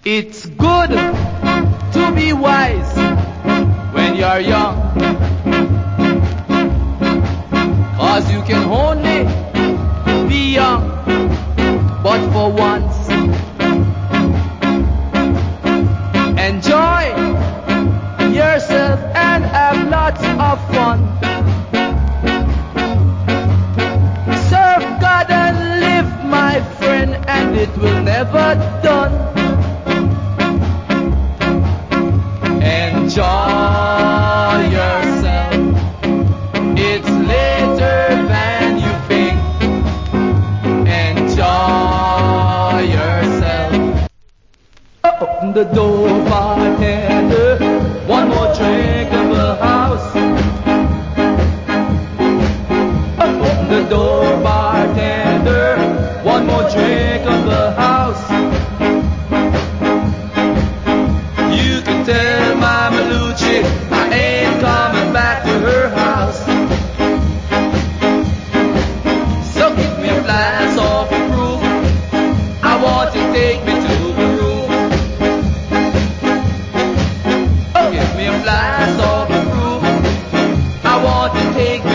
It's good to be wise when you're young, 'cause you can only be young but for once. Enjoy yourself and have lots of fun. Serve God and live, my friend, and it will never done. Enjoy yourself. It's later than you think. Enjoy yourself. Open the door, bartender. One more drink of the house. Open the door, bartender. One more drink of the house. You can tell Mama Lucci I ain't coming back to her house. So give me a glass of proof. I want to take me to the room. Oh, give me a glass of proof. I want to take